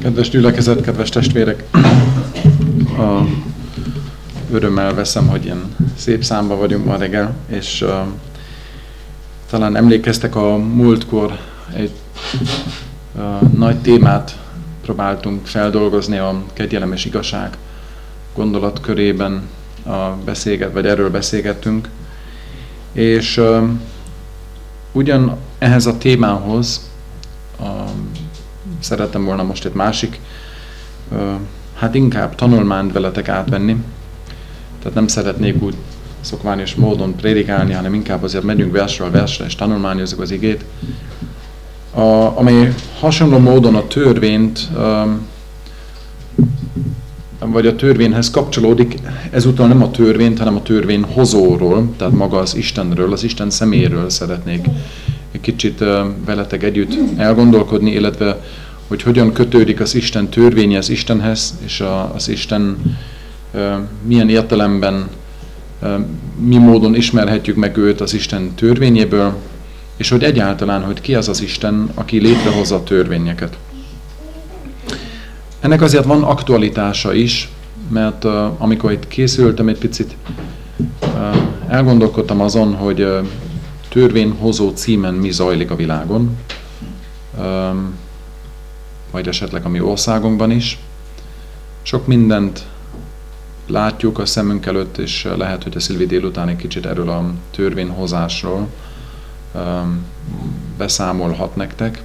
Kedves gyülekezet, kedves testvérek! Örömmel veszem, hogy ilyen szép számba vagyunk ma reggel, és talán emlékeztek, a múltkor egy nagy témát próbáltunk feldolgozni, a kegyelem és igazság gondolatkörében erről beszélgettünk, és ugyan ehhez a témához szerettem volna most egy másik, inkább tanulmányt veletek átvenni. Tehát nem szeretnék úgy szokványos módon prédikálni, hanem inkább azért megyünk versről versre, és tanulmányozzuk az igét, amely hasonló módon a törvényt, vagy a törvényhez kapcsolódik. Ezúttal nem a törvényt, hanem a törvényhozóról, tehát maga az Istenről, az Isten személyéről szeretnék egy kicsit veletek együtt elgondolkodni, illetve hogy hogyan kötődik az Isten törvénye az Istenhez, és az Isten milyen értelemben, mi módon ismerhetjük meg őt az Isten törvényéből, és hogy egyáltalán, hogy ki az az Isten, aki létrehozza a törvényeket. Ennek azért van aktualitása is, mert amikor itt készültem egy picit, elgondolkodtam azon, hogy törvényhozó címen mi zajlik a világon, vagy esetleg a mi országunkban is. Sok mindent látjuk a szemünk előtt, és lehet, hogy a szilvi délután egy kicsit erről a törvényhozásról beszámolhat nektek.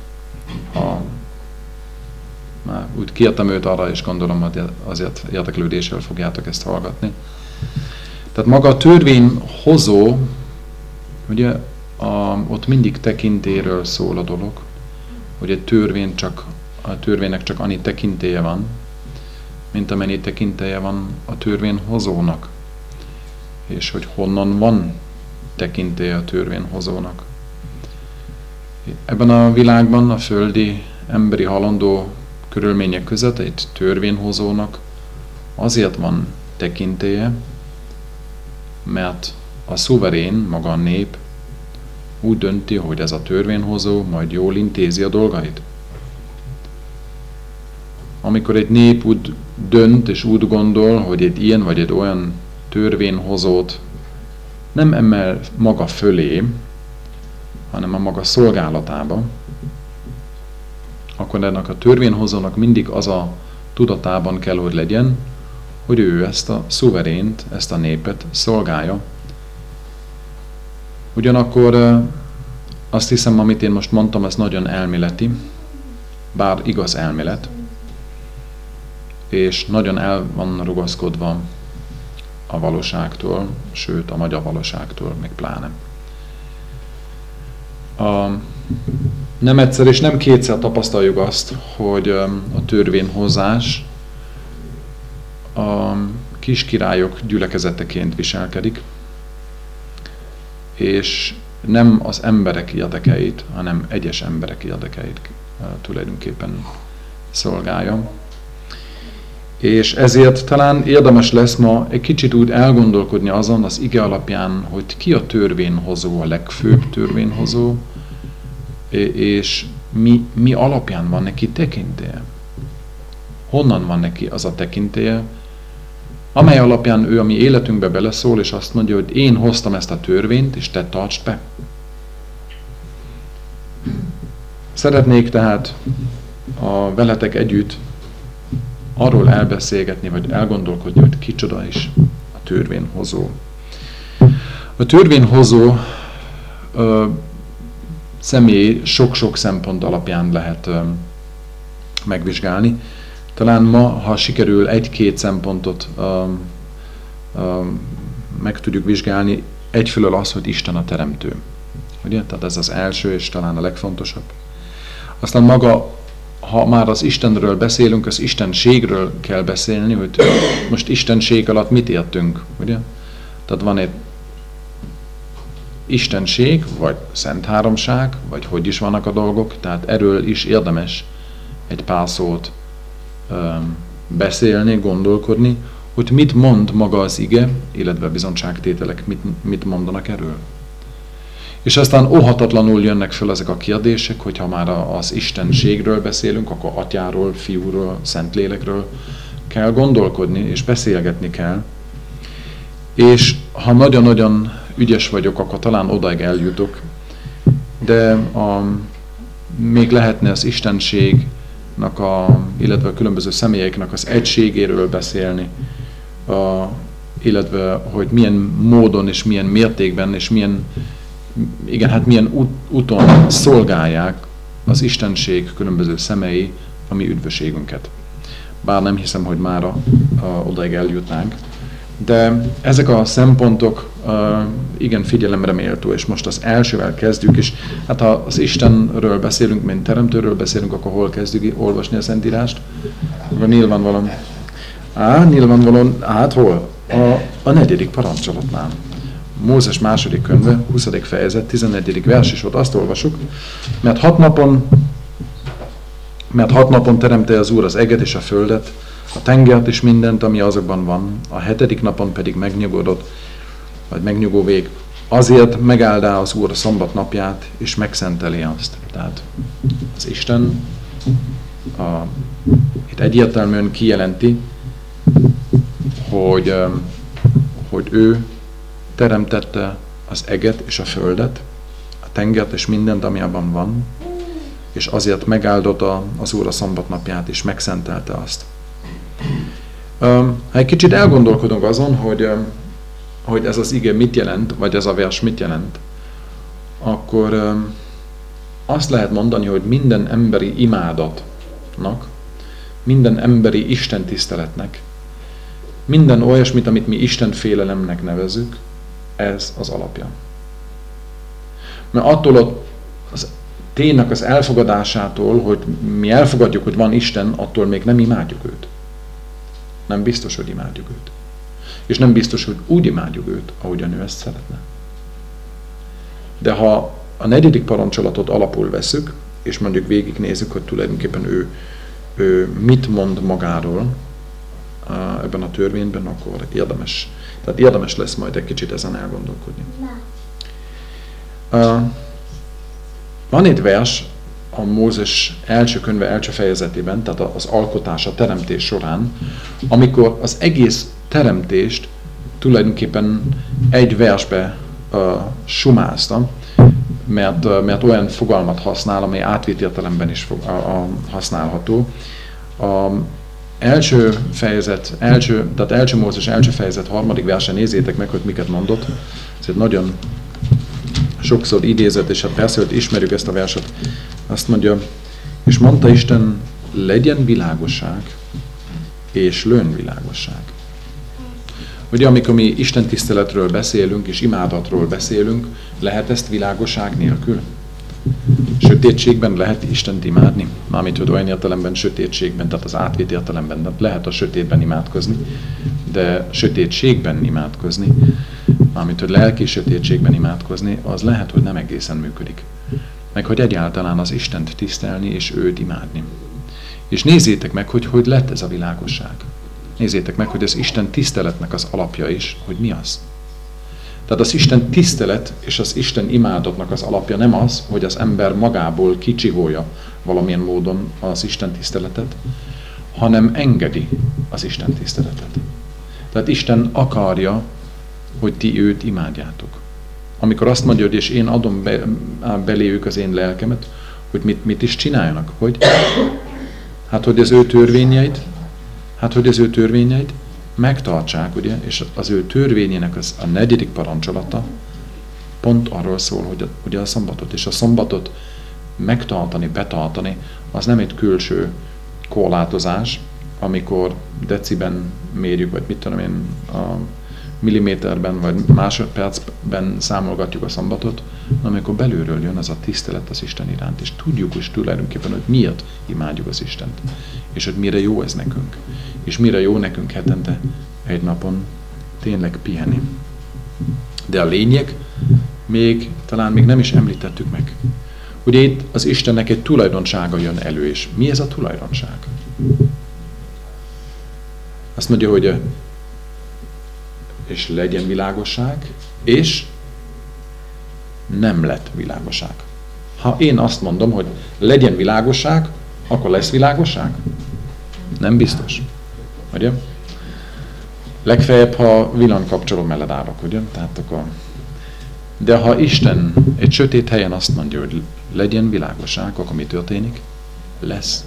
Már úgy kértem őt arra, és gondolom, hogy azért érdeklődéssel fogjátok ezt hallgatni. Tehát maga a törvényhozó, ugye ott mindig tekintélyről szól a dolog, hogy a törvénynek csak annyi tekintélye van, mint amennyi tekintélye van a törvényhozónak, és hogy honnan van tekintélye a törvényhozónak. Ebben a világban, a földi, emberi halandó körülmények között egy törvényhozónak azért van tekintélye, mert a szuverén, maga a nép úgy dönti, hogy ez a törvényhozó majd jól intézi a dolgait. Amikor egy nép úgy dönt és úgy gondol, hogy egy ilyen vagy egy olyan törvényhozót nem emel maga fölé, hanem a maga szolgálatába, akkor ennek a törvényhozónak mindig az a tudatában kell, hogy legyen, hogy ő ezt a szuverént, ezt a népet szolgálja. Ugyanakkor azt hiszem, amit én most mondtam, ez nagyon elméleti, bár igaz elmélet, és nagyon el van rugaszkodva a valóságtól, sőt a magyar valóságtól, még pláne. Nem egyszer és nem kétszer tapasztaljuk azt, hogy a törvényhozás a kiskirályok gyülekezeteként viselkedik, és nem az emberek érdekeit, hanem egyes emberek érdekeit tulajdonképpen szolgálja. És ezért talán érdemes lesz ma egy kicsit úgy elgondolkodni azon az ige alapján, hogy ki a törvényhozó, a legfőbb törvényhozó, és mi alapján van neki tekintélye. Honnan van neki az a tekintélye, amely alapján ő a mi életünkbe beleszól, és azt mondja, hogy én hoztam ezt a törvényt, és te tartsd be. Szeretnék tehát veletek együtt arról elbeszélgetni, vagy elgondolkodni, hogy kicsoda is a törvényhozó. A törvényhozó személy sok-sok szempont alapján lehet megvizsgálni. Talán ma, ha sikerül egy-két szempontot meg tudjuk vizsgálni, egyfelől az, hogy Isten a teremtő. Ugye? Tehát ez az első és talán a legfontosabb. Aztán maga, ha már az Istenről beszélünk, az istenségről kell beszélni, hogy most istenség alatt mit értünk, ugye? Tehát van egy istenség, vagy szent háromság, vagy hogy is vannak a dolgok, tehát erről is érdemes egy pár szót beszélni, gondolkodni, hogy mit mond maga az ige, illetve bizonyságtételek mit mondanak erről. És aztán óhatatlanul jönnek föl ezek a kérdések, hogyha már az istenségről beszélünk, akkor atyáról, fiúról, szentlélekről kell gondolkodni, és beszélgetni kell. És ha nagyon-nagyon ügyes vagyok, akkor talán odaig eljutok, de még lehetne az istenségnek, illetve a különböző személyeknek az egységéről beszélni, illetve hogy milyen módon és milyen mértékben és milyen úton szolgálják az istenség különböző személyi a mi üdvösségünket. Bár nem hiszem, hogy mára odaig eljutnánk. De ezek a szempontok igen figyelemre méltó, és most az elsővel kezdjük, és hát ha az Istenről beszélünk, mint teremtőről beszélünk, akkor hol kezdjük olvasni a Szentírást? Akkor nyilvánvalóan, hol? A 4. parancsolatnál. Mózes második könyve, 20. fejezet, 11. vers, és ott azt olvasjuk, mert hat napon teremte az Úr az eget és a földet, a tengert és mindent, ami azokban van, a 7. napon pedig megnyugodott, vagy megnyugó vég. Azért megáldá az Úr a szombat napját, és megszenteli azt. Tehát az Isten itt egyértelműen kijelenti, hogy ő teremtette az eget és a földet, a tengert és mindent, ami abban van, és azért megáldotta az Úr a szombat napját, és megszentelte azt. Ha egy kicsit elgondolkodunk azon, hogy ez az ige mit jelent, vagy ez a vers mit jelent, akkor azt lehet mondani, hogy minden emberi imádatnak, minden emberi istentiszteletnek, minden olyasmit, amit mi istenfélelemnek nevezünk, ez az alapja. Mert attól az ténynek az elfogadásától, hogy mi elfogadjuk, hogy van Isten, attól még nem imádjuk őt. Nem biztos, hogy imádjuk őt. És nem biztos, hogy úgy imádjuk őt, ahogyan ő ezt szeretne. De ha a 4. parancsolatot alapul veszük, és mondjuk végignézzük, hogy tulajdonképpen ő mit mond magáról ebben a törvényben, akkor érdemes lesz majd egy kicsit ezen elgondolkodni. Van egy vers a Mózes első könyve első fejezetében, tehát az alkotás, a teremtés során, amikor az egész teremtést tulajdonképpen egy versbe sumázta, mert olyan fogalmat használ, amely átvitt értelemben is használható. Első Mózes első fejezet 3. versen nézzétek meg, hogy miket mondott. Ez egy nagyon sokszor idézett, és hát persze, hogy ismerjük ezt a verset. Azt mondja, és mondta Isten, legyen világosság, és lőn világosság. Ugye, amikor mi istentiszteletről beszélünk, és imádatról beszélünk, lehet ezt világosság nélkül? Sötétségben lehet Istent imádni? Mármint, hogy olyan értelemben sötétségben, tehát az átvitt értelemben, tehát lehet a sötétben imádkozni, de sötétségben imádkozni, mármint, hogy lelki sötétségben imádkozni, az lehet, hogy nem egészen működik. Meg, hogy egyáltalán az Istent tisztelni, és őt imádni. És nézzétek meg, hogy lett ez a világosság. Nézzétek meg, hogy az Isten tiszteletnek az alapja is, hogy mi az. Tehát az Isten tisztelet és az Isten imádatnak az alapja nem az, hogy az ember magából kicsiholja valamilyen módon az Isten tiszteletet, hanem engedi az Isten tiszteletet. Tehát Isten akarja, hogy ti őt imádjátok. Amikor azt mondja, hogy és én adom beléjük az én lelkemet, hogy mit is csináljanak? Hogy hogy az ő törvényeit megtartsák, ugye? És az ő törvényének a 4. parancsolata pont arról szól, hogy ugye a szombatot. És a szombatot megtartani, betartani, az nem egy külső korlátozás, amikor deciben mérjük, vagy mit tudom én, a milliméterben, vagy másodpercben számolgatjuk a szombatot, amikor belülről jön az a tisztelet az Isten iránt, és tudjuk is tulajdonképpen, hogy miért imádjuk az Istent, és hogy mire jó ez nekünk, és mire jó nekünk hetente egy napon tényleg pihenni. De a lényeg talán még nem is említettük meg. Ugye itt az Istennek egy tulajdonsága jön elő, és mi ez a tulajdonság? Azt mondja, hogy és legyen világosság, és nem lett világosság. Ha én azt mondom, hogy legyen világosság, akkor lesz világosság? Nem biztos. Ugye? Legfeljebb, ha villanykapcsoló mellett állok, ugye? Tehát akkor... De ha Isten egy sötét helyen azt mondja, hogy legyen világosság, akkor mi történik? Lesz.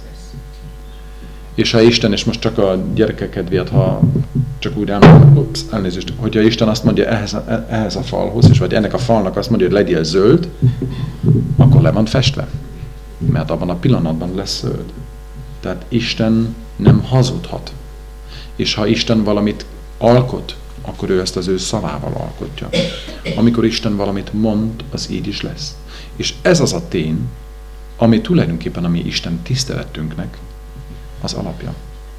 És ha Isten, és most csak a gyerekek kedvéért, ha csak úgy elnézést, hogyha Isten azt mondja ehhez a falhoz, és vagy ennek a falnak azt mondja, hogy legyél zöld, akkor le van festve. Mert abban a pillanatban lesz zöld. Tehát Isten nem hazudhat. És ha Isten valamit alkot, akkor ő ezt az ő szavával alkotja. Amikor Isten valamit mond, az így is lesz. És ez az a tény, ami tulajdonképpen a mi Isten tiszteletünknek az alapja.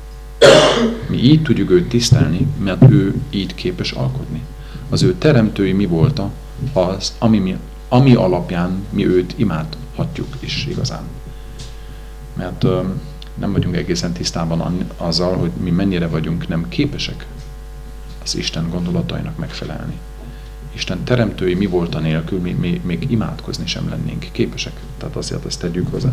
Mi így tudjuk őt tisztelni, mert ő így képes alkotni. Az ő teremtői mi volt az, ami alapján mi őt imádhatjuk is igazán. Mert nem vagyunk egészen tisztában azzal, hogy mi mennyire vagyunk nem képesek az Isten gondolatainak megfelelni. Isten teremtői mi volt a nélkül, mi még imádkozni sem lennénk képesek. Tehát azért ezt tegyük hozzá.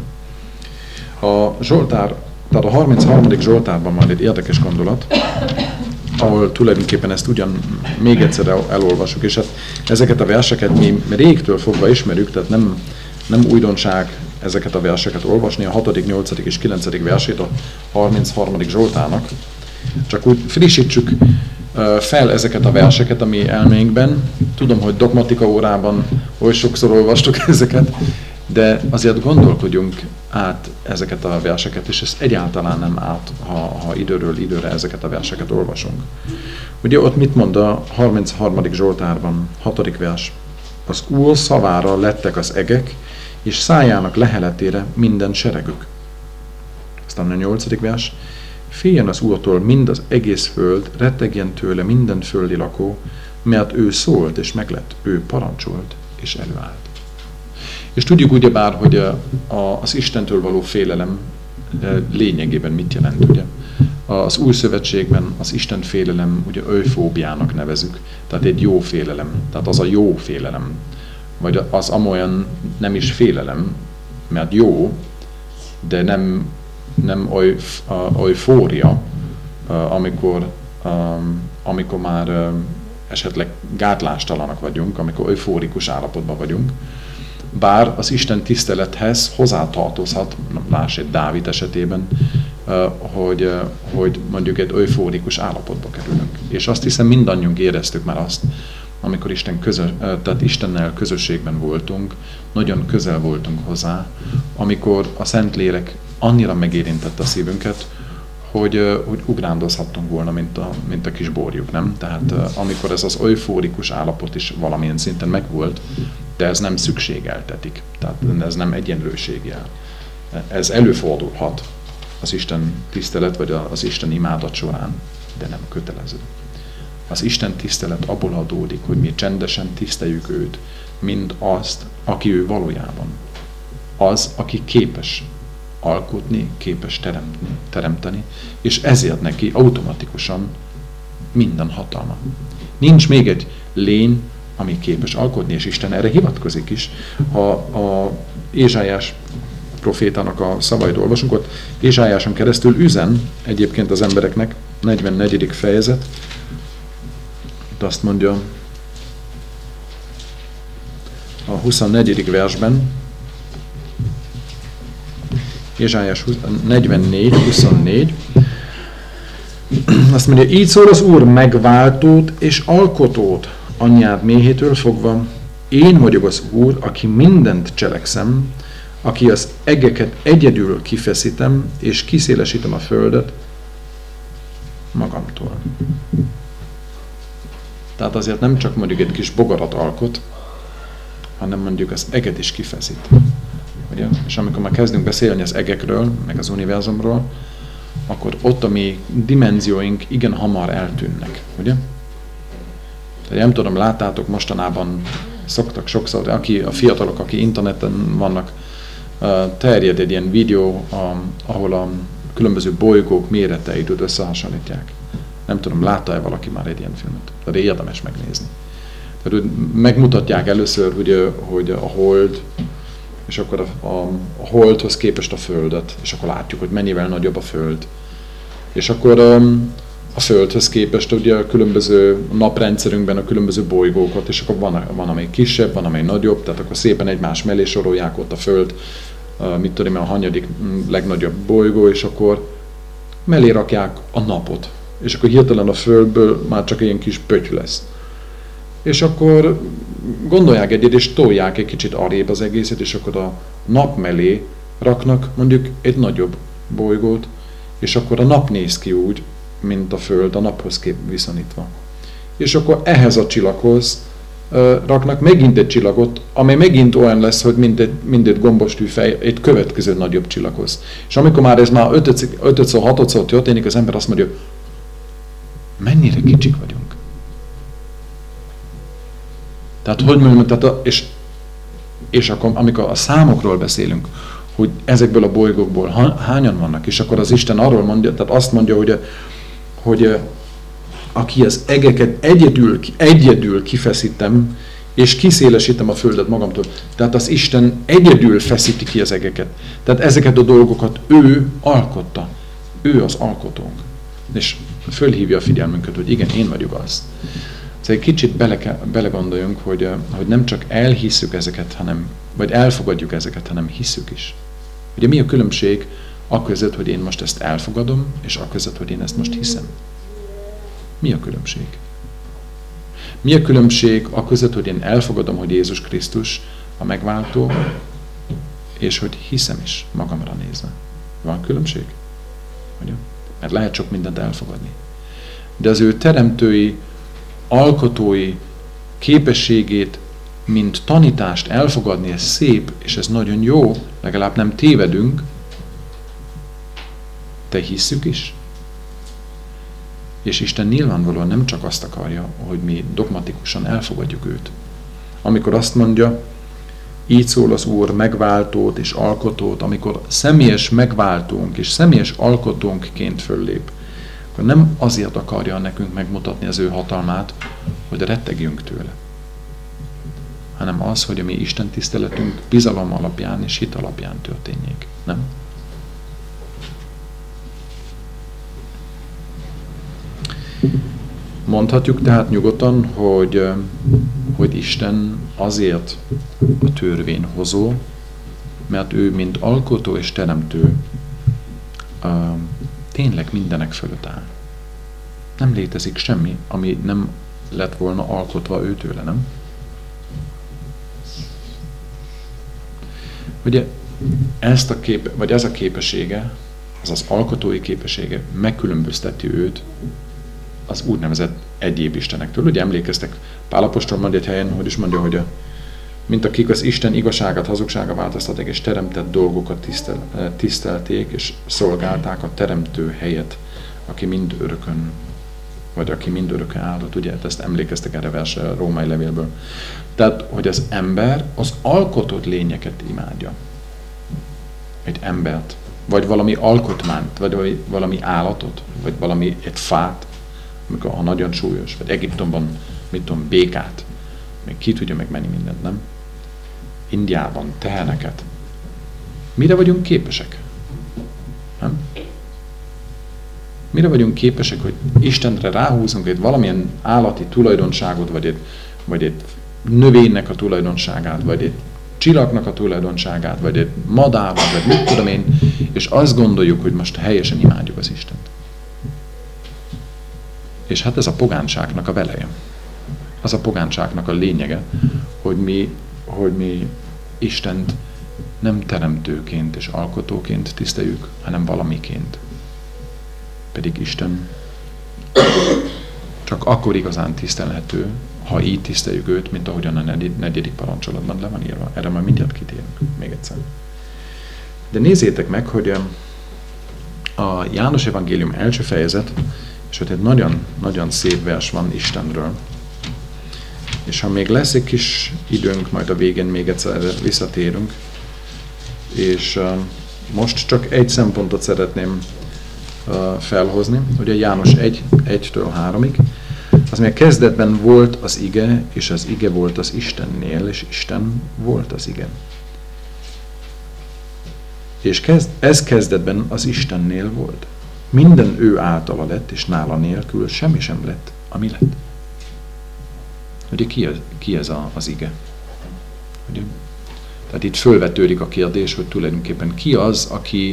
A Zsoltár, tehát a 33. Zsoltárban van egy érdekes gondolat, ahol tulajdonképpen ezt ugyan még egyszer elolvasjuk, és hát ezeket a verseket mi régtől fogva ismerjük, tehát nem újdonság ezeket a verseket olvasni, a 6., 8. és 9. versét a 33. Zsoltárnak. Csak úgy frissítsük fel ezeket a verseket a mi elménkben. Tudom, hogy dogmatika órában oly sokszor olvastuk ezeket, de azért gondolkodjunk át ezeket a verseket, és ez egyáltalán nem át, ha időről időre ezeket a verseket olvasunk. Ugye ott mit mond a 33. Zsoltárban, 6. vers? Az Úr szavára lettek az egek, és szájának leheletére minden seregük. Aztán a 8. vers. Féljen az Úrtól mind az egész föld, rettegjen tőle minden földi lakó, mert ő szólt és meglett, ő parancsolt és előállt. És tudjuk ugyebár, hogy az Istentől való félelem lényegében mit jelent, ugye? Az Új Szövetségben az Isten félelem ugye eufóbiának nevezük, tehát egy jó félelem, tehát az a jó félelem, vagy az amolyan nem is félelem, mert jó, de nem eufória, amikor már esetleg gátlástalanak vagyunk, amikor eufórikus állapotban vagyunk, bár az Isten tisztelethez hozzátartozhat, láss egy Dávid esetében, hogy mondjuk egy eufórikus állapotba kerülünk. És azt hiszem mindannyiunk éreztük már azt, amikor tehát Istennel közösségben voltunk, nagyon közel voltunk hozzá, amikor a Szentlélek annyira megérintette a szívünket, hogy ugrándozhattunk volna, mint a kis borjuk, nem? Tehát amikor ez az eufórikus állapot is valamilyen szinten megvolt, de ez nem szükségeltetik, tehát ez nem egyenlőségjel. Ez előfordulhat az Isten tisztelet, vagy az Isten imádat során, de nem kötelező. Az Isten tisztelet abból adódik, hogy mi csendesen tiszteljük őt, mint azt, aki ő valójában. Az, aki képes alkotni, képes teremteni, és ezért neki automatikusan minden hatalma. Nincs még egy lény, ami képes alkotni, és Isten erre hivatkozik is. Ha a Ézsájás profétának a szavait olvasunk, ott Ézsájáson keresztül üzen egyébként az embereknek, 44. fejezet, itt azt mondja a 24. versben, Ézsájás 44, 24, azt mondja, így szól az Úr megváltót és alkotót anyjád méhétől fogva, én vagyok az Úr, aki mindent cselekszem, aki az egeket egyedül kifeszítem, és kiszélesítem a földet magamtól. Tehát azért nem csak mondjuk egy kis bogarat alkot, hanem mondjuk az eget is kifeszít. Ugye? És amikor már kezdünk beszélni az egekről, meg az univerzumról, akkor ott a mi dimenzióink igen hamar eltűnnek, ugye? Tehát nem tudom, láttátok mostanában, szoktak sokszor, a fiatalok, akik interneten vannak, terjed egy ilyen videó, ahol a különböző bolygók méreteit összehasonlítják. Nem tudom, látta-e valaki már egy ilyen filmet? De érdemes megnézni. Tehát megmutatják először, hogy a hold, és akkor a holdhoz képest a Földet, és akkor látjuk, hogy mennyivel nagyobb a Föld. És akkor a Földhöz képest ugye a különböző naprendszerünkben a különböző bolygókat, és akkor van amely kisebb, van amely nagyobb, tehát akkor szépen egymás mellé sorolják ott a Föld, mit tudom, a hanyadik legnagyobb bolygó, és akkor mellé rakják a napot. És akkor hirtelen a Földből már csak ilyen kis pötty lesz. És akkor gondolják egyet, és tolják egy kicsit arrébb az egészet, és akkor a nap mellé raknak mondjuk egy nagyobb bolygót, és akkor a nap néz ki úgy, mint a Föld, a naphoz viszonyítva. És akkor ehhez a csillaghoz raknak megint egy csillagot, amely megint olyan lesz, hogy mint egy gombostűfej egy következő nagyobb csillaghoz. És amikor már ez már 5-6-szor történik, az ember azt mondja, mennyire kicsik vagyunk. Tehát, hogy mondjam, és akkor, amikor a számokról beszélünk, hogy ezekből a bolygókból hányan vannak, és akkor az Isten arról mondja, tehát azt mondja, hogy aki az egeket egyedül kifeszítem, és kiszélesítem a Földet magamtól. Tehát az Isten egyedül feszíti ki az egeket. Tehát ezeket a dolgokat ő alkotta. Ő az alkotónk. És fölhívja a figyelmünket, hogy igen, én vagyok az. Szóval egy kicsit belegondoljunk, hogy nem csak elhisszük ezeket, vagy elfogadjuk ezeket, hanem hisszük is. Ugye mi a különbség akközött, hogy én most ezt elfogadom, és akközött, hogy én ezt most hiszem? Mi a különbség? Mi a különbség akközött, hogy én elfogadom, hogy Jézus Krisztus a megváltó, és hogy hiszem is magamra nézve? Van különbség? Ugye? Mert lehet sok mindent elfogadni. De az ő teremtői, alkotói képességét, mint tanítást elfogadni, ez szép, és ez nagyon jó, legalább nem tévedünk, de hisszük is. És Isten nyilvánvalóan nem csak azt akarja, hogy mi dogmatikusan elfogadjuk őt. Amikor azt mondja, így szól az Úr megváltót és alkotót, amikor személyes megváltónk és személyes alkotónkként föllép, akkor nem azért akarja nekünk megmutatni az ő hatalmát, hogy rettegjünk tőle, hanem az, hogy a mi Isten tiszteletünk bizalom alapján és hit alapján történjék. Nem? Mondhatjuk tehát nyugodtan, hogy Isten azért a törvényhozó, mert ő, mint alkotó és teremtő, tényleg mindenek fölött áll. Nem létezik semmi, ami nem lett volna alkotva őtőle, nem? Ugye ez a képessége, az az alkotói képessége megkülönbözteti őt az úgynevezett egyéb istenektől. Ugye emlékeztek, Pál apostol mondja egy helyen, hogy is mondja, hogy mint akik az Isten igazságát hazugsága változtatták, és teremtett dolgokat tisztelték, és szolgálták a teremtő helyet, aki mind örökön, vagy aki mind örökön áldott. Ugye ezt emlékeztek erre versre a római levélből. Tehát, hogy az ember az alkotott lényeket imádja. Egy embert, vagy valami alkotmányt, vagy valami állatot, vagy valami egy fát, ha nagyon súlyos, vagy Egyiptomban, mit tudom, békát, még ki tudja meg menni mindent, nem? Indiában teheneket. Mire vagyunk képesek? Nem? Mire vagyunk képesek, hogy Istenre ráhúzunk egy valamilyen állati tulajdonságot, vagy egy növénynek a tulajdonságát, vagy egy csillagnak a tulajdonságát, vagy egy madárnak, vagy mit tudom én, és azt gondoljuk, hogy most helyesen imádjuk az Istent. És hát ez a pogánságnak a veleje. Az a pogánságnak a lényege, hogy mi Istent nem teremtőként és alkotóként tiszteljük, hanem valamiként. Pedig Isten csak akkor igazán tisztelhető, ha így tiszteljük őt, mint ahogyan a 4. parancsolatban le van írva. Erre majd mindjárt kitérünk még egyszer. De nézzétek meg, hogy a János evangélium első fejezet, és ott egy nagyon szép vers van Istenről. És ha még lesz egy kis időnk, majd a végén még egyszer visszatérünk. És most csak egy szempontot szeretném felhozni, ugye János 1-től 3-ig. Az még kezdetben volt az ige, és az ige volt az Istennél, és Isten volt az ige. És ez kezdetben az Istennél volt. Minden ő általa lett, és nála nélkül semmi sem lett, ami lett. Ugye ki ez az ige? Ugye? Tehát itt fölvetődik a kérdés, hogy tulajdonképpen ki az,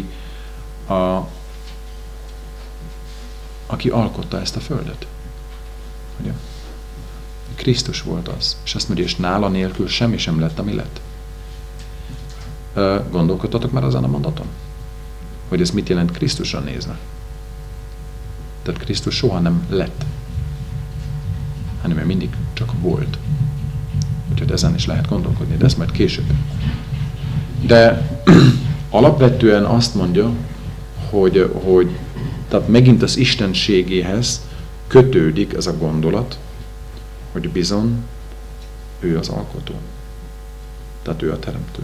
aki alkotta ezt a földet. Ugye? Krisztus volt az. És azt mondja, és nála nélkül semmi sem lett, ami lett. Gondolkodtatok már azon a mondaton? Hogy ez mit jelent Krisztusra nézve? Tehát Krisztus soha nem lett, hanem ő mindig csak volt. Úgyhogy ezen is lehet gondolkodni, de ezt majd később. De alapvetően azt mondja, hogy tehát megint az istenségéhez kötődik ez a gondolat, hogy bizony ő az alkotó. Tehát ő a teremtő.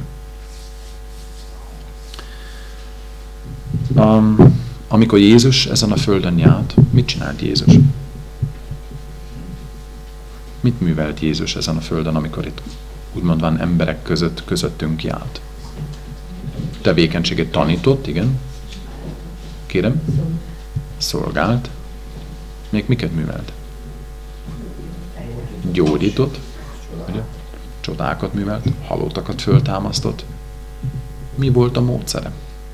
Amikor Jézus ezen a földön járt, mit csinált Jézus? Mit művelt Jézus ezen a földön, amikor itt úgymond van emberek közöttünk járt? Tevékenységet tanított, igen. Kérem? Szolgált. Még miket művelt? Gyógyított. Ugye? Csodákat művelt. Halottakat föltámasztott. Mi volt a módszere?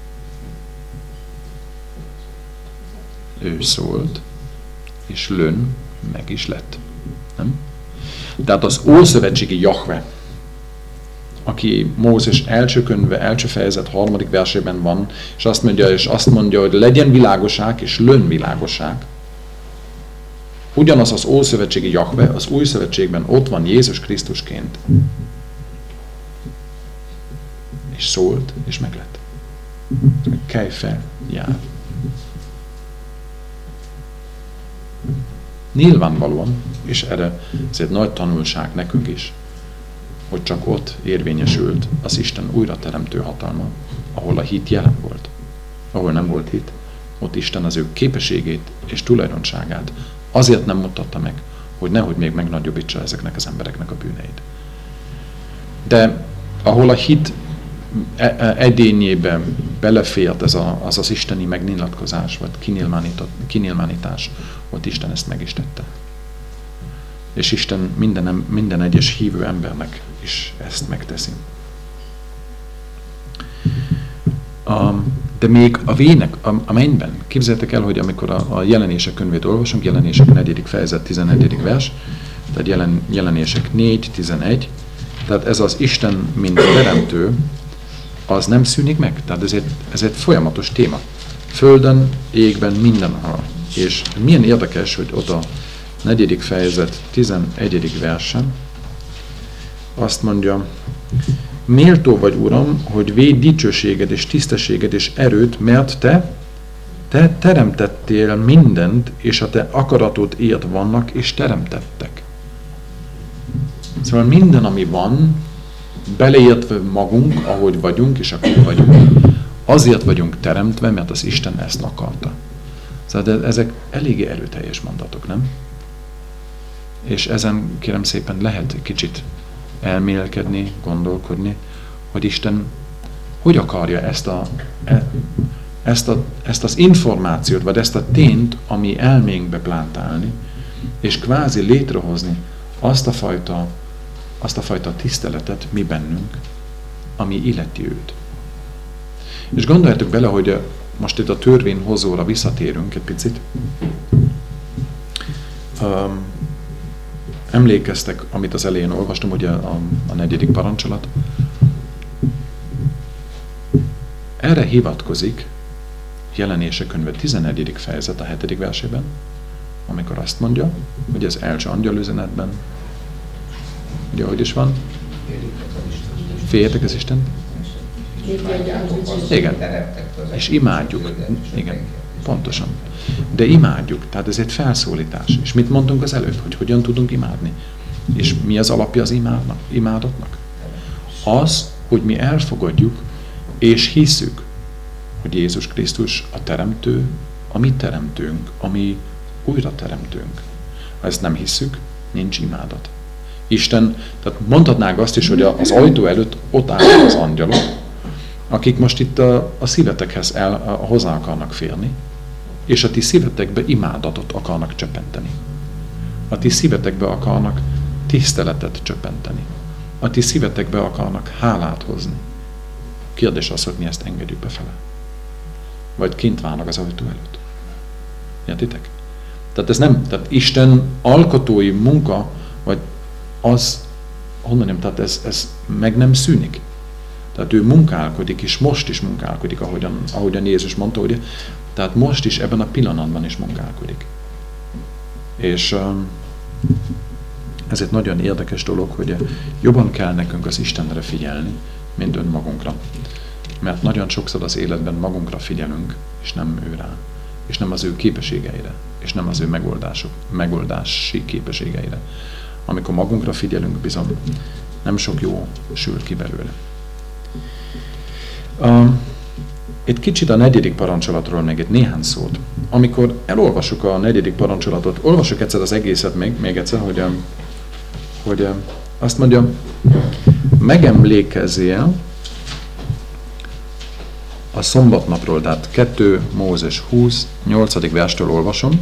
Ő szólt, és lön meg is lett. Nem? Tehát az ószövetségi Jahve, aki Mózes első könyve, első fejezet 3. versében van, és azt mondja, hogy legyen világosság, és lön világosság. Ugyanaz az ószövetségi Jahve, az új szövetségben ott van Jézus Krisztusként. És szólt, és meglett. Kelj fel, jár. Nyilvánvalóan, és erre ez egy nagy tanulság nekünk is, hogy csak ott érvényesült az Isten újrateremtő hatalma, ahol a hit jelen volt. Ahol nem volt hit, ott Isten az ő képességét és tulajdonságát azért nem mutatta meg, hogy nehogy még megnagyobbítsa ezeknek az embereknek a bűneit. De ahol a hit edényébe belefért ez az isteni megnyilatkozás, vagy kinyilvánítás, ott Isten ezt meg is tette. És Isten minden egyes hívő embernek is ezt megteszi. De még a vének a mennyben, képzeljétek el, hogy amikor a Jelenések könyvét olvasunk, Jelenések 4. fejezet 11. vers, tehát Jelenések 4, 11, tehát ez az Isten, mint teremtő, az nem szűnik meg. Tehát ez egy folyamatos téma. Földön, égben, mindenhol. És milyen érdekes, hogy ott a 4. fejezet 11. versen azt mondja, méltó vagy, Uram, hogy védj dicsőséged és tisztességed és erőt, mert te teremtettél mindent, és a te akaratodért vannak, és teremtettek. Szóval minden, ami van, beleértve magunk, ahogy vagyunk, és akkor vagyunk, azért vagyunk teremtve, mert az Isten ezt akarta. Szóval ezek eléggé erőteljes mondatok, nem? És ezen, kérem szépen, lehet kicsit elmélkedni, gondolkodni, hogy Isten hogy akarja ezt az információt, vagy ezt a tényt, ami elménkbe plántálni, és kvázi létrehozni azt a fajta tiszteletet mi bennünk, ami illeti őt. És gondoljátok bele, hogy most itt a törvényhozóra visszatérünk egy picit. Emlékeztek, amit az elején olvastam, ugye a 4. parancsolat. Erre hivatkozik Jelenések könyve 11. fejezet a 7. versében, amikor azt mondja, hogy az első angyalüzenetben, ugye hogy is van? Féljetek az Istent? Igen. És imádjuk. Igen, pontosan. De imádjuk, tehát ez egy felszólítás. És mit mondtunk az előbb, hogy hogyan tudunk imádni? És mi az alapja az imádatnak? Az, hogy mi elfogadjuk és hiszük, hogy Jézus Krisztus a teremtő, a mi teremtőnk, a mi újra teremtőnk. Ha ezt nem hisszük, nincs imádat. Isten, tehát mondhatnánk azt is, hogy az ajtó előtt ott állnak az angyalok, akik most itt a szívetekhez hozzá akarnak férni, és a ti szívetekbe imádatot akarnak csöppenteni. A ti szívetekbe akarnak tiszteletet csöppenteni. A ti szívetekbe akarnak hálát hozni. Kérdés az, hogy mi ezt engedjük befele. Vagy kint várnak az ajtó előtt. Értitek? Tehát ez nem, tehát Isten alkotói munka, vagy az, honnan mondjam, tehát ez meg nem szűnik. Tehát ő munkálkodik, és most is munkálkodik, ahogyan Jézus mondta, ugye? Tehát most is, ebben a pillanatban is munkálkodik. És ez egy nagyon érdekes dolog, hogy jobban kell nekünk az Istenre figyelni, mint önmagunkra. Mert nagyon sokszor az életben magunkra figyelünk, és nem ő rá. És nem az ő képességeire, és nem az ő megoldási képességeire. Amikor magunkra figyelünk, bizony nem sok jó sül ki belőle. Egy kicsit a 4. parancsolatról még egy néhány szót. Amikor elolvassuk a 4. parancsolatot, olvassuk egyszer az egészet még egyszer, hogy azt mondja, megemlékezzél a szombatnapról, tehát 2 Mózes 20, 8. verstől olvasom,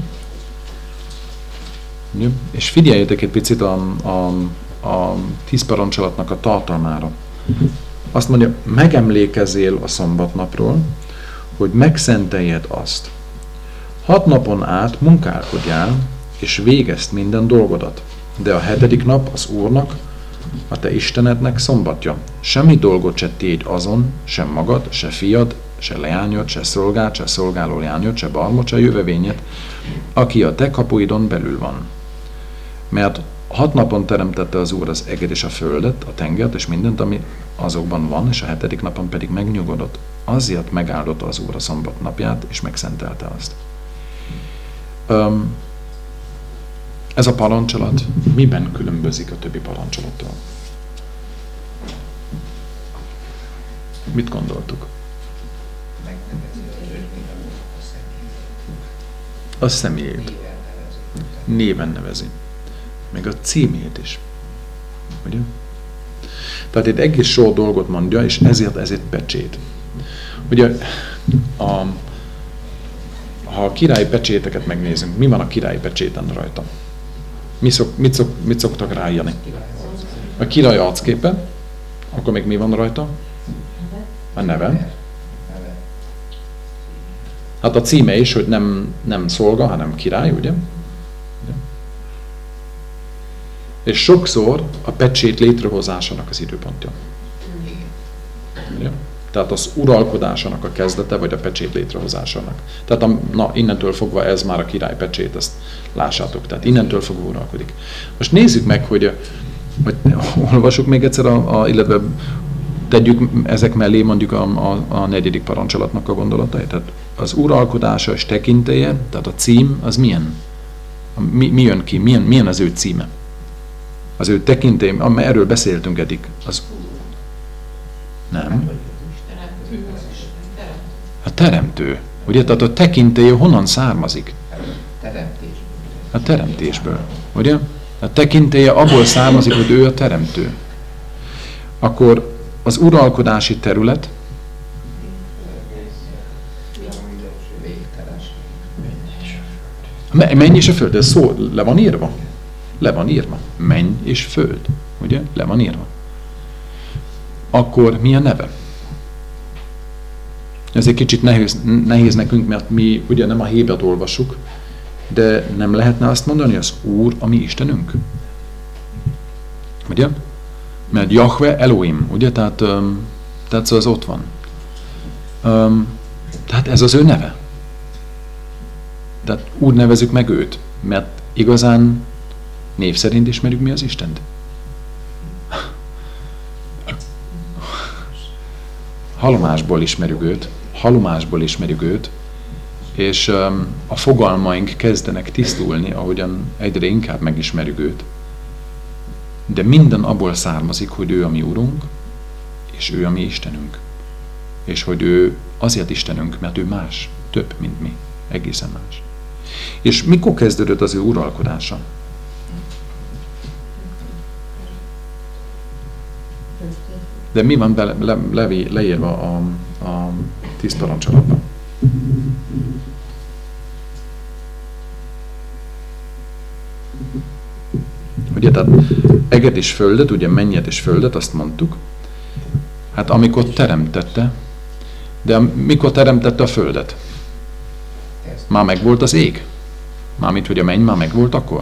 és figyeljetek egy picit a 10 parancsolatnak a tartalmára. Azt mondja, megemlékezzél a szombatnapról, hogy megszenteljed azt. 6 napon át munkálkodjál, és végezd minden dolgodat. De a 7. nap az Úrnak, a te Istenednek szombatja. Semmi dolgot se tégy azon, sem magad, se fiad, se leányod, se szolgád, se szolgáló leányod, se barmot, se jövevényed, aki a te kapuidon belül van. Mert 6 napon teremtette az Úr az eget és a földet, a tengert és mindent, ami azokban van, és a 7. napon pedig megnyugodott. Azért megáldotta az Úr a szombat napját, és megszentelte azt. Ez a parancsolat miben különbözik a többi parancsolattól? Mit gondoltuk? A személyét. Néven nevezi. Meg a címét is. Ugye? Tehát egy egész sor dolgot mondja, és ezért ez egy pecsét. Ugye, ha a királyi pecséteket megnézünk, mi van a királyi pecséten rajta? Mit szoktak ráírni? A király arcképe, akkor még mi van rajta? A neve. Hát a címe is, hogy nem szolga, hanem király, ugye? És sokszor a pecsét létrehozásának az időpontja. Ugye? Tehát az uralkodásának a kezdete, vagy a pecsét létrehozásának. Tehát innentől fogva ez már a király pecsét, ezt lássátok. Tehát innentől fogva uralkodik. Most nézzük meg, hogy olvassuk még egyszer, illetve tegyük ezek mellé mondjuk a 4. parancsolatnak a gondolatait. Tehát az uralkodása és tekintélye, tehát a cím, az milyen? Mi jön ki? Milyen az ő címe? Az ő tekintély, erről beszéltünk eddig. Nem. A teremtő. Ugye, tehát a tekintélye honnan származik? A teremtésből. Ugye? A tekintélye abból származik, hogy ő a teremtő. Akkor az uralkodási terület menny és a föld. Ez szó le van írva. Le van írva. Menny és föld. Ugye? Le van írva. Akkor mi a neve? Ez egy kicsit nehéz nekünk, mert mi ugye nem a Hébert olvassuk, de nem lehetne azt mondani, az Úr a mi Istenünk? Ugye? Mert Jahve Elohim, ugye? Tehát az ott van. Tehát ez az ő neve. Tehát úgy nevezzük meg őt, mert igazán név szerint ismerjük mi az Istent. Halomásból ismerjük őt, és a fogalmaink kezdenek tisztulni, ahogyan egyre inkább megismerjük őt. De minden abból származik, hogy ő a mi Urunk, és ő a mi Istenünk. És hogy ő azért Istenünk, mert ő más, több, mint mi. Egészen más. És mikor kezdődött az ő uralkodása? De mi van leírva a 10 parancsolatban? Ugye, tehát eget és földet, ugye mennyet és földet, azt mondtuk. Hát amikor teremtette, de mikor teremtette a földet? Már megvolt az ég? Mármint, hogy a menny már megvolt akkor?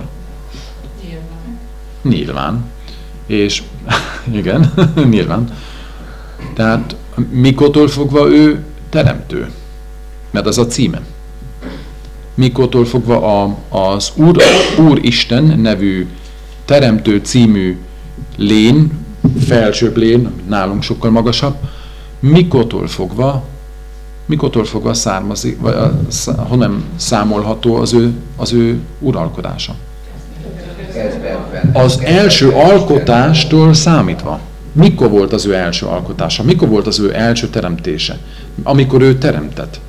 Nyilván. És igen, nyilván. Tehát mikortól fogva ő teremtő? Mert az a címe. Mikortól fogva az Úristen nevű teremtő című lény, felsőbb lény, nálunk sokkal magasabb, mikortól fogva származik, vagy honnan számolható az ő uralkodása? Az első alkotástól számítva. Mikor volt az ő első alkotása? Mikor volt az ő első teremtése? Amikor ő teremtett.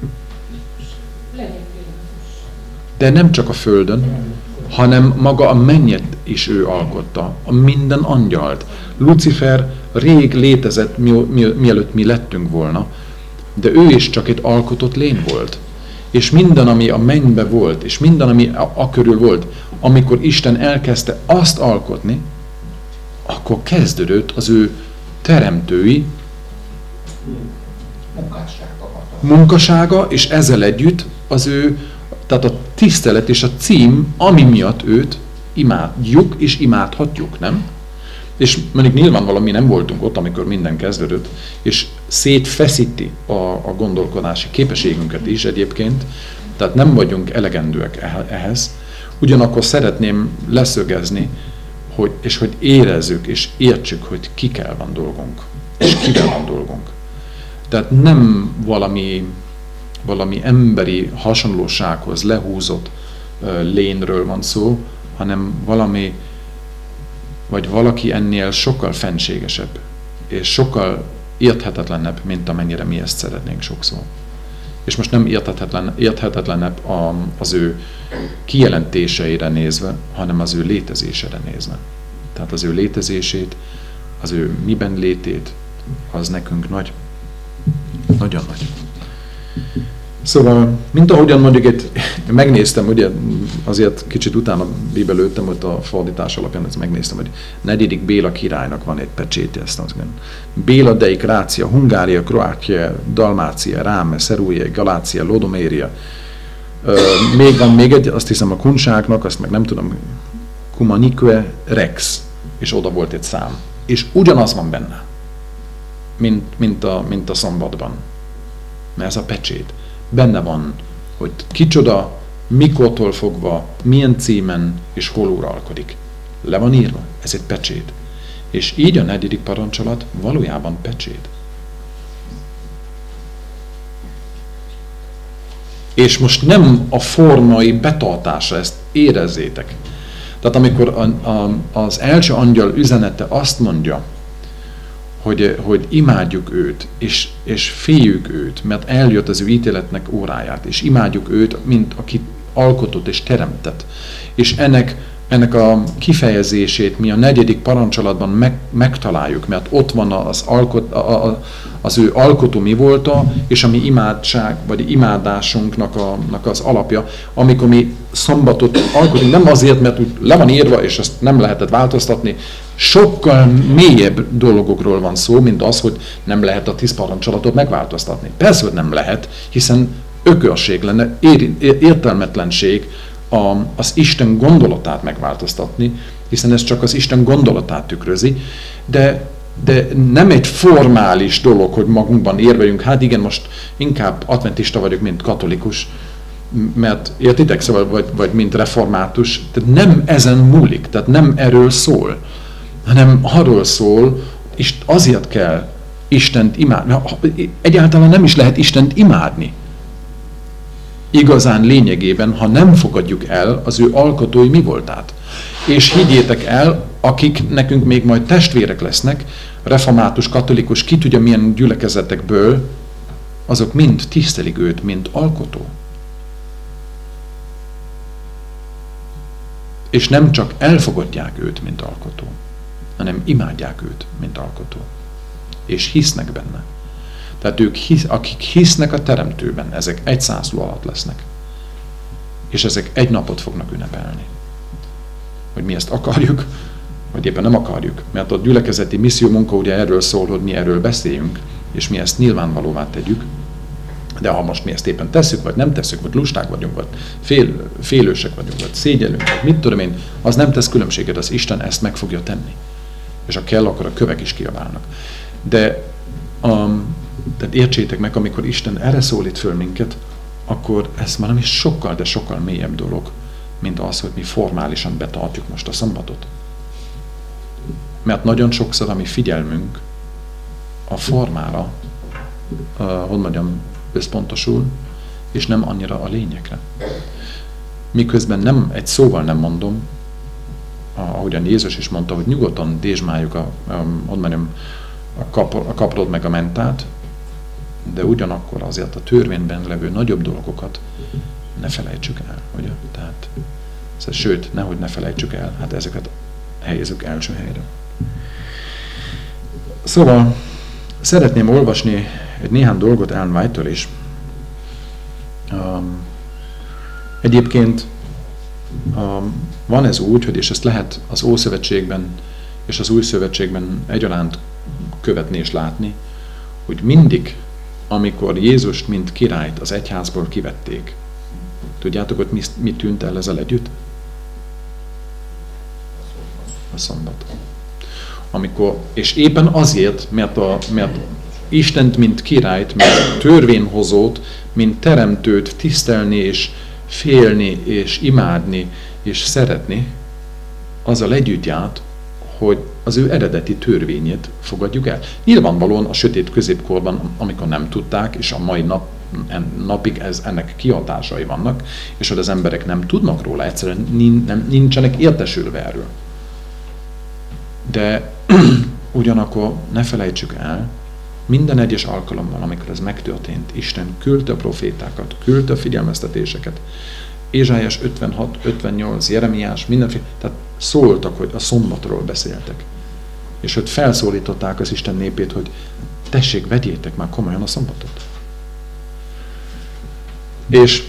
De nem csak a földön, hanem maga a mennyet is ő alkotta, a minden angyalt. Lucifer rég létezett, mielőtt mi lettünk volna, de ő is csak egy alkotott lény volt. És minden, ami a mennybe volt, és minden, ami a körül volt, amikor Isten elkezdte azt alkotni, akkor kezdődött az ő teremtői munkasága, és ezzel együtt az ő, tehát a tisztelet és a cím, ami miatt őt imádjuk és imádhatjuk, nem? És mondjuk nyilvánvalóan mi nem voltunk ott, amikor minden kezdődött, és szétfeszíti a gondolkodási képességünket is egyébként, tehát nem vagyunk elegendőek ehhez. Ugyanakkor szeretném leszögezni, hogy érezzük és értsük, hogy kikkel van dolgunk, és kivel van dolgunk. Tehát nem valami emberi hasonlósághoz lehúzott lényről van szó, hanem valaki ennél sokkal fenségesebb, és sokkal érthetetlenebb, mint amennyire mi ezt szeretnénk sokszor. És most nem érthetetlenebb az ő kijelentéseire nézve, hanem az ő létezésére nézve. Tehát az ő létezését, az ő miben létét, az nekünk nagy. Nagyon nagy. Szóval, mint ahogyan mondjuk megnéztem, ugye azért kicsit utána bíbelődtem, hogy a fordítás alapján ezt megnéztem, hogy 4. Béla királynak van egy pecsétje, ezt az Béla dei Grácia, Hungária, Kroátia, Dalmácia, Ráme, Szerújia, Galácia, Lodoméria. Még egy, azt hiszem a kunságnak, azt meg nem tudom, Cumanique Rex, és oda volt egy szám. És ugyanaz van benne, mint a szombatban. Mert ez a pecsét. Benne van, hogy kicsoda, mikortól fogva, milyen címen és hol uralkodik. Le van írva, ez egy pecsét. És így a 4. parancsolat valójában pecsét. És most nem a formai betartása, ezt érezzétek. Tehát amikor az első angyal üzenete azt mondja, hogy imádjuk őt, és féljük őt, mert eljött az ő ítéletnek óráját, és imádjuk őt, mint aki alkotott és teremtett. És ennek a kifejezését mi a 4. parancsolatban megtaláljuk, mert ott van az ő alkotó mi volta, és a mi imádság, vagy imádásunknak az alapja, amikor mi szombatot alkotunk, nem azért, mert úgy le van írva, és ezt nem lehetett változtatni, sokkal mélyebb dolgokról van szó, mint az, hogy nem lehet a 10 parancsolatot megváltoztatni. Persze, hogy nem lehet, hiszen ökörség lenne, értelmetlenség az Isten gondolatát megváltoztatni, hiszen ez csak az Isten gondolatát tükrözi, de nem egy formális dolog, hogy magunkban érveljünk, hát igen, most inkább adventista vagyok, mint katolikus, mert értitek, szóval, vagy mint református, tehát nem ezen múlik, tehát nem erről szól, hanem arról szól, és azért kell Istent imádni. Egyáltalán nem is lehet Istent imádni. Igazán lényegében, ha nem fogadjuk el az ő alkotói mi voltát. És higgyétek el, akik nekünk még majd testvérek lesznek, református, katolikus, ki tudja milyen gyülekezetekből, azok mind tisztelik őt, mint alkotó. És nem csak elfogadják őt, mint alkotó, hanem imádják őt, mint alkotó. és hisznek benne. Tehát ők, akik hisznek a Teremtőben, ezek egy zászló alatt lesznek. És ezek egy napot fognak ünnepelni. Hogy mi ezt akarjuk, vagy éppen nem akarjuk. Mert a gyülekezeti misszió munka ugye erről szól, hogy mi erről beszéljünk, és mi ezt nyilvánvalóvá tegyük. De ha most mi ezt éppen tesszük, vagy nem tesszük, vagy lusták vagyunk, vagy félősek vagyunk, vagy szégyellünk, vagy mit tudom én, az nem tesz különbséget, az Isten ezt meg fogja tenni. És ha kell, akkor a kövek is kiabálnak. De tehát értsétek meg, amikor Isten erre szólít föl minket, akkor ez már nem is sokkal, de sokkal mélyebb dolog, mint az, hogy mi formálisan betartjuk most a szombatot. Mert nagyon sokszor a mi figyelmünk a formára, hogy mondjam, összpontosul, és nem annyira a lényegre. Miközben nem, egy szóval nem mondom, ahogyan Jézus is mondta, hogy nyugodtan dézsmáljuk a kaprod meg a mentát, de ugyanakkor azért a törvényben levő nagyobb dolgokat ne felejtsük el, ugye? Tehát, sőt, nehogy ne felejtsük el, hát ezeket helyezzük első helyre. Szóval szeretném olvasni egy néhány dolgot Ellen White-től is. Egyébként van ez úgy, hogy és ezt lehet az Ószövetségben és az Új Szövetségben egyaránt követni és látni, hogy mindig, amikor Jézust mint királyt az egyházból kivették, tudjátok, hogy mi tűnt el ezzel együtt? A szombat. És éppen azért, mert Istent, mint királyt, mint törvényhozót, mint teremtőt tisztelni és félni és imádni és szeretni, azzal együtt járt, hogy az ő eredeti törvényét fogadjuk el. Nyilvánvalóan a sötét középkorban, amikor nem tudták, és a mai napig ennek kihatásai vannak, és hogy az emberek nem tudnak róla, egyszerűen nincsenek értesülve erről. De ugyanakkor ne felejtsük el, minden egyes alkalommal, amikor ez megtörtént, Isten küldte a profétákat, küldte a figyelmeztetéseket. Ézsáiás 56, 58, Jeremiás, mindenféle, tehát szóltak, hogy a szombatról beszéltek. És hogy felszólították az Isten népét, hogy tessék, vegyétek már komolyan a szombatot. És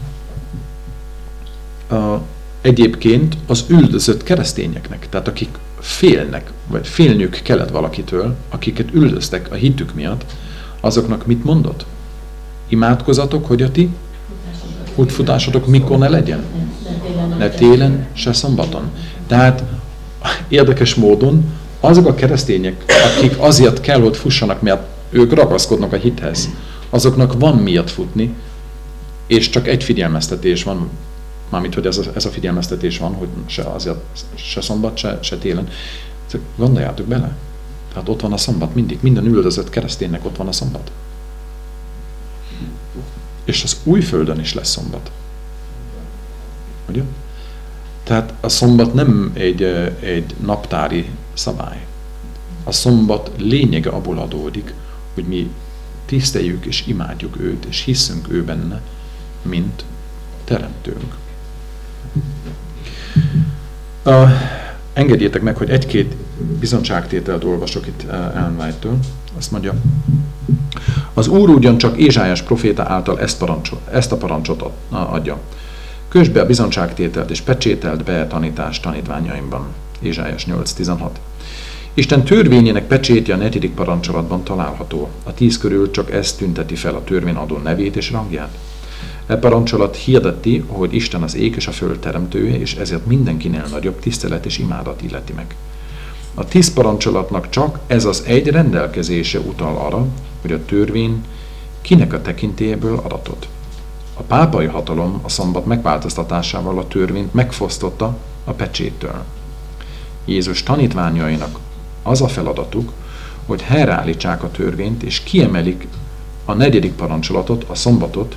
egyébként az üldözött keresztényeknek, tehát akik félnek, vagy félniük kellett valakitől, akiket üldöztek a hitük miatt, azoknak mit mondott? Imádkozatok, hogy a ti útfutásotok mikor ne legyen? Ne télen, se szombaton. Tehát érdekes módon azok a keresztények, akik azért kell, hogy fussanak, mert ők ragaszkodnak a hithez, azoknak van miatt futni, és csak egy figyelmeztetés van, mármint, hogy ez a figyelmeztetés van, hogy se szombat, se télen. Gondoljátok bele. Tehát ott van a szombat mindig. Minden üldözött kereszténynek ott van a szombat. És az Újföldön is lesz szombat. Ugye? Tehát a szombat nem egy naptári szabály. A szombat lényege abból adódik, hogy mi tiszteljük és imádjuk őt, és hiszünk ő benne, mint teremtőnk. Engedjétek meg, hogy egy-két bizonyságtételt olvasok itt Ellen White-től. Azt mondja, az Úr ugyancsak Ézsáiás proféta által ezt a parancsot adja. Kösd be a bizonyságtételt és pecsételd be a tanítást tanítványaimban. Ézsáiás 8.16. Isten törvényének pecsétje a 4. parancsolatban található. A 10 körül csak ez tünteti fel a törvényadó nevét és rangját. E parancsolat hirdeti, hogy Isten az ég és a föld teremtője, és ezért mindenkinél nagyobb tisztelet és imádat illeti meg. A 10 parancsolatnak csak ez az egy rendelkezése utal arra, hogy a törvény kinek a tekintélyéből adatot. A pápai hatalom a szombat megváltoztatásával a törvényt megfosztotta a pecséttől. Jézus tanítványainak az a feladatuk, hogy helyreállítsák a törvényt, és kiemelik a 4. parancsolatot, a szombatot,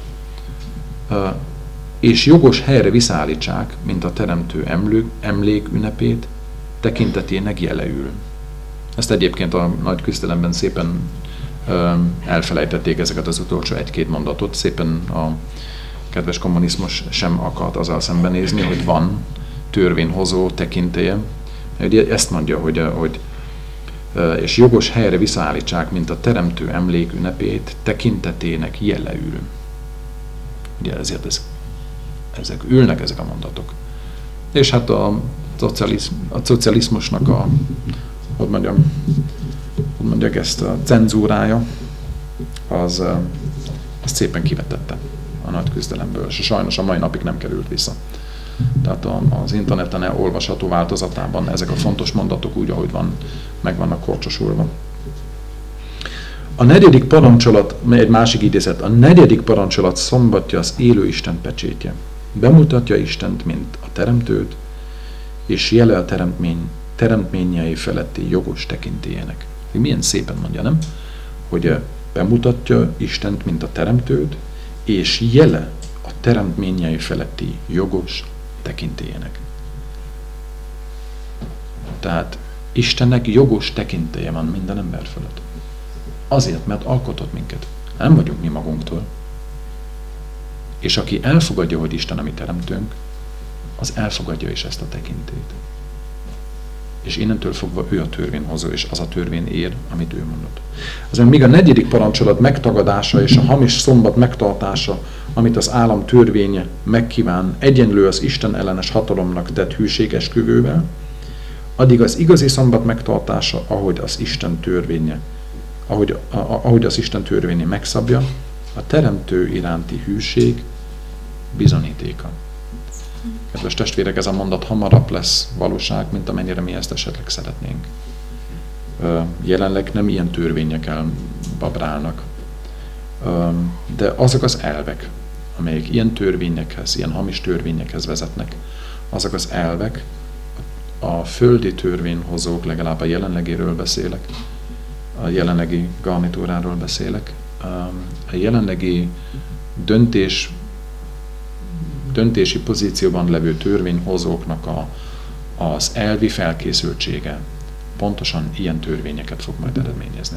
és jogos helyre visszaállítsák, mint a teremtő emlék ünnepét, tekintetének jeleül. Ezt egyébként a nagy küzdelemben szépen elfelejtették ezeket az utolsó 1-2 mondatot, szépen a kedves kommunizmus sem akart azzal szembenézni, hogy van törvényhozó tekintélye. Ugye ezt mondja, hogy és jogos helyre visszaállítsák, mint a teremtő emlék ünnepét tekintetének jeleül. Ugye ezért ezek ülnek ezek a mondatok. És hát a szocializmusnak hogy mondjak ezt, a cenzúrája, az szépen kivetette a nagy küzdelemből, és sajnos a mai napig nem került vissza. Tehát az interneten olvasható változatában ezek a fontos mondatok úgy, ahogy meg vannak korcsosulva. A 4. parancsolat, egy másik idézet, a 4. parancsolat szombatja az élő Isten pecsétje. Bemutatja Istent, mint a teremtőt, és jele a teremtményei feletti jogos tekintélyének. Milyen szépen mondja, nem? Hogy bemutatja Istent, mint a teremtőt, és jele a teremtményei feletti jogos tekintélyének. Tehát Istennek jogos tekintélye van minden ember fölött. Azért, mert alkotott minket. Nem vagyunk mi magunktól. És aki elfogadja, hogy Isten a mi teremtőnk, az elfogadja is ezt a tekintélyt. És innentől fogva ő a törvényhozó, és az a törvény ér, amit ő mondott. Azért míg a 4. parancsolat megtagadása és a hamis szombat megtartása, amit az állam törvénye megkíván, egyenlő az Isten ellenes hatalomnak tett hűségesküvővel, addig az igazi szombat megtartása, ahogy az Isten törvénye megszabja, a teremtő iránti hűség bizonyítéka. Kedves testvérek, ez a mondat hamarabb lesz valóság, mint amennyire mi ezt esetleg szeretnénk. Jelenleg nem ilyen törvényekkel babrálnak, de azok az elvek, amelyek ilyen törvényekhez, ilyen hamis törvényekhez vezetnek, azok az elvek, a földi törvényhozók, legalább a jelenlegéről beszélek, a jelenlegi garnitúráról beszélek, a jelenlegi döntési pozícióban levő törvényhozóknak az elvi felkészültsége pontosan ilyen törvényeket fog majd eredményezni.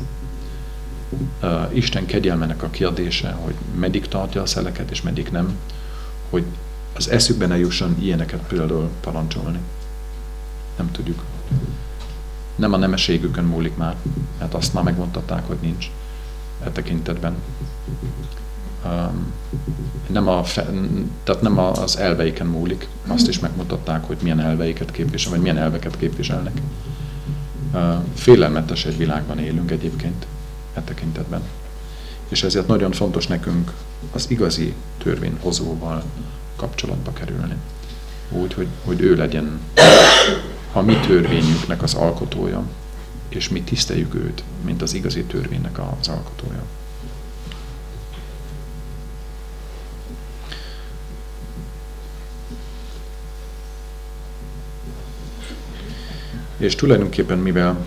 Isten kegyelmének a kérdése, hogy meddig tartja a szeleket és meddig nem, hogy az eszükbe ne jusson ilyeneket például parancsolni. Nem tudjuk. Nem a nemeségükön múlik már, mert azt már megmondtatták, hogy nincs e tekintetben. Tehát nem az elveiken múlik, azt is megmutatták, hogy milyen elveiket képvisel, vagy milyen elveket képviselnek. Félelmetes egy világban élünk egyébként e tekintetben. És ezért nagyon fontos nekünk az igazi törvényhozóval kapcsolatba kerülni. Úgy, hogy ő legyen a mi törvényünknek az alkotója, és mi tiszteljük őt, mint az igazi törvénynek az alkotója. És tulajdonképpen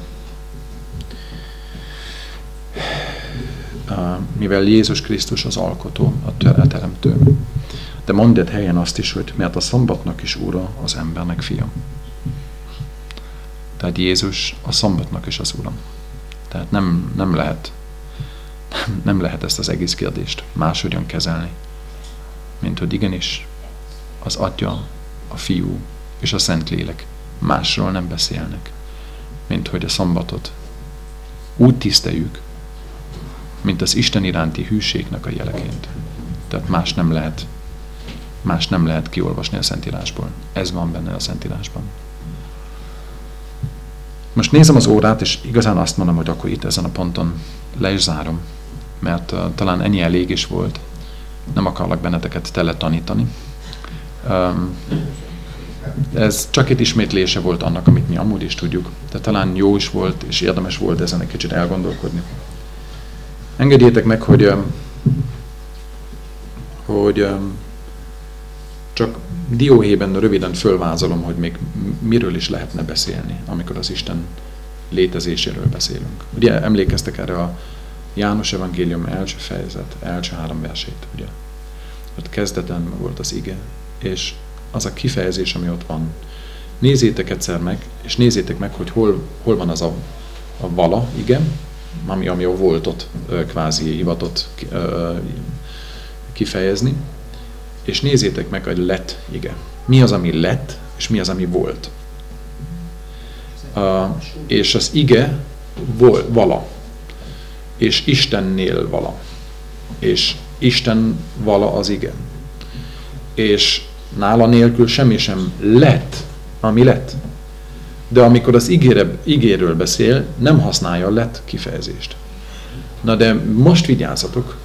mivel Jézus Krisztus az alkotó, a teremtő, de mond egy helyen azt is, hogy mert a szombatnak is ura, az embernek fia. Tehát Jézus a szombatnak is az ura. Tehát nem lehet ezt az egész kérdést máshogyan kezelni, mint hogy igenis az Atya, a Fiú és a Szentlélek másról nem beszélnek, mint hogy a szombatot úgy tiszteljük, mint az Isten iránti hűségnek a jeleként. Tehát más nem lehet kiolvasni a Szentírásból. Ez van benne a Szentírásban. Most nézem az órát, és igazán azt mondom, hogy akkor itt ezen a ponton le is zárom, mert talán ennyi elég is volt. Nem akarlak benneteket teletanítani. Ez csak egy ismétlése volt annak, amit mi amúgy is tudjuk, de talán jó is volt, és érdemes volt ezen egy kicsit elgondolkodni. Engedjétek meg, hogy csak dióhéjban röviden fölvázolom, hogy még miről is lehetne beszélni, amikor az Isten létezéséről beszélünk. Ugye emlékeztek erre a János evangélium első fejezet, első 3 versét, ugye? Ott kezdeten volt az ige, és az a kifejezés, ami ott van. Nézzétek egyszer meg, és nézzétek meg, hogy hol van az a vala, igen, ami a voltot kvázi hivatott kifejezni, és nézzétek meg, hogy lett ige. Mi az, ami lett, és mi az, ami volt. És az ige vala, és Istennél vala, és Isten vala az ige. És nála nélkül semmi sem lett, ami lett. De amikor az igéről beszél, nem használja a lett kifejezést. Na de most vigyázzatok,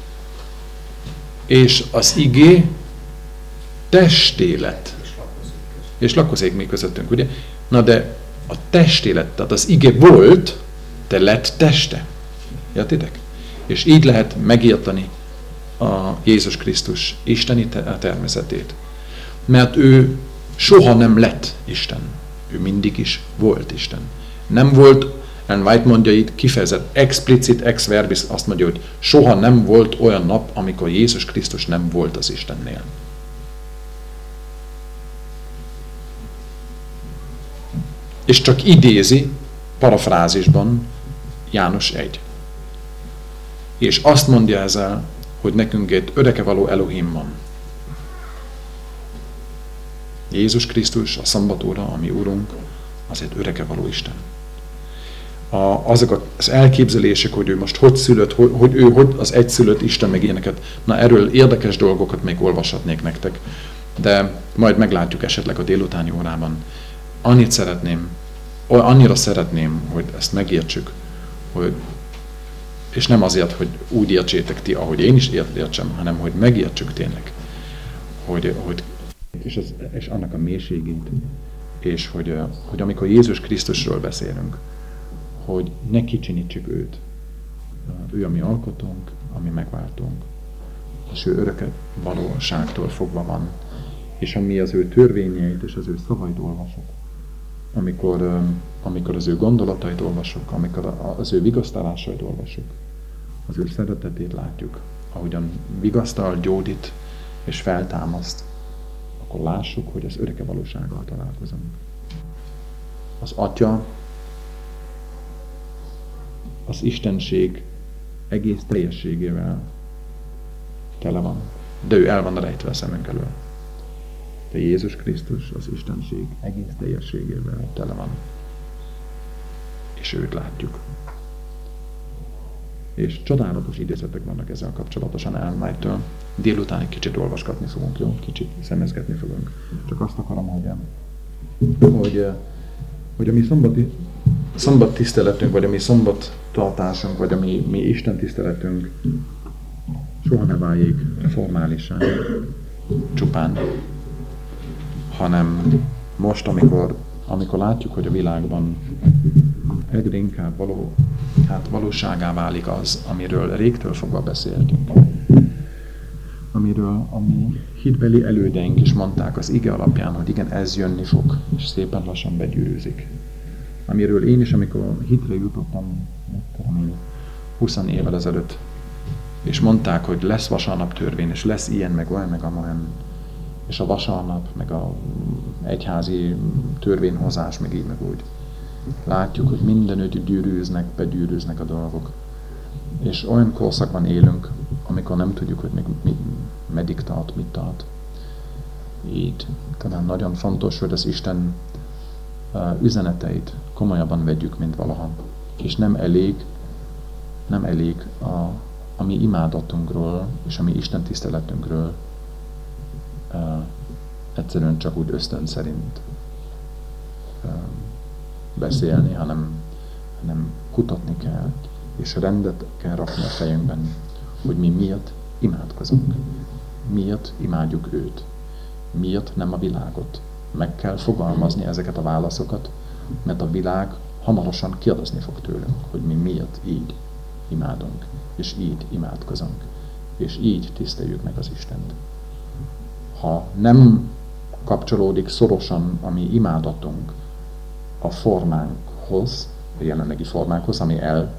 és az igé testé lett. És lakozik még közöttünk, ugye? Na de a testé lett, tehát az igé volt, de lett teste. Értitek? És így lehet megérteni a Jézus Krisztus isteni természetét. Mert ő soha nem lett Isten. Ő mindig is volt Isten. Nem volt, Ellen White mondja itt, kifejezett explicit ex verbis, azt mondja, hogy soha nem volt olyan nap, amikor Jézus Krisztus nem volt az Istennél. És csak idézi, parafrázisban, János 1. És azt mondja ezzel, hogy nekünk egy örökkévaló Elohim van. Jézus Krisztus, a szambatóra, ami Urunk, az egy örökkévaló Isten. Azok az elképzelések, hogy ő most hogy szülött, hogy ő hogy az egyszülött Isten, meg ilyeneket, na erről érdekes dolgokat még olvashatnék nektek, de majd meglátjuk esetleg a délutáni órában. Annyira szeretném, hogy ezt megértsük, és nem azért, hogy úgy értsétek ti, ahogy én is értsem, hanem hogy megértsük tényleg, és annak a mélységét, és hogy amikor Jézus Krisztusról beszélünk, hogy ne kicsinítsük őt. Ő a mi alkotónk, a mi megváltónk, és ő öröke valóságtól fogva van. És ami az ő törvényeit és az ő szavait olvasok, amikor az ő gondolatait olvasok, amikor az ő vigasztalásait olvasok, az ő szeretetét látjuk, ahogyan vigasztal, gyógyít és feltámaszt, akkor lássuk, hogy az öröke valósággal találkozunk. Az Atya az istenség egész teljességével tele van, de ő el van rejtve a szemünk elől. De Jézus Krisztus az istenség egész teljességével tele van. És őt látjuk. És csodálatos idézetek vannak ezzel kapcsolatosan Ellen White-től. Délután egy kicsit olvasgatni fogunk, jó? Kicsit szemezgetni fogunk. Csak azt akarom, hogy a mi szombat tiszteletünk, vagy a mi szombat tartásunk, vagy a mi Isten tiszteletünk soha ne váljék formálisan, csupán, hanem most, amikor látjuk, hogy a világban egyre inkább valóságá válik az, amiről régtől fogva beszéltünk. Amiről a mi hitbeli elődeink is mondták az ige alapján, hogy igen, ez jönni fog, és szépen lassan begyűrűzik. Amiről én is, amikor hitre jutottam, 20 évvel ezelőtt, és mondták, hogy lesz vasárnap törvény, és lesz ilyen, meg olyan, meg amolyan, és a vasárnap, meg a egyházi törvényhozás, meg így, meg úgy. Látjuk, hogy mindenütt begyűrűznek a dolgok. És olyan korszakban élünk, amikor nem tudjuk, hogy még meddig tart, mit tart. Így talán nagyon fontos, hogy az Isten üzeneteit komolyabban vegyük, mint valaha. És nem elég a mi imádatunkról és a mi Isten tiszteletünkről egyszerűen csak úgy ösztön szerint beszélni, hanem kutatni kell, és rendet kell rakni a fejünkben, hogy mi miért imádkozunk, miért imádjuk őt, miért nem a világot. Meg kell fogalmazni ezeket a válaszokat, mert a világ hamarosan kérdezni fog tőlünk, hogy mi miért így imádunk, és így imádkozunk, és így tiszteljük meg az Istent. Ha nem kapcsolódik szorosan a mi imádatunk a formánkhoz, a jelenlegi formánkhoz, ami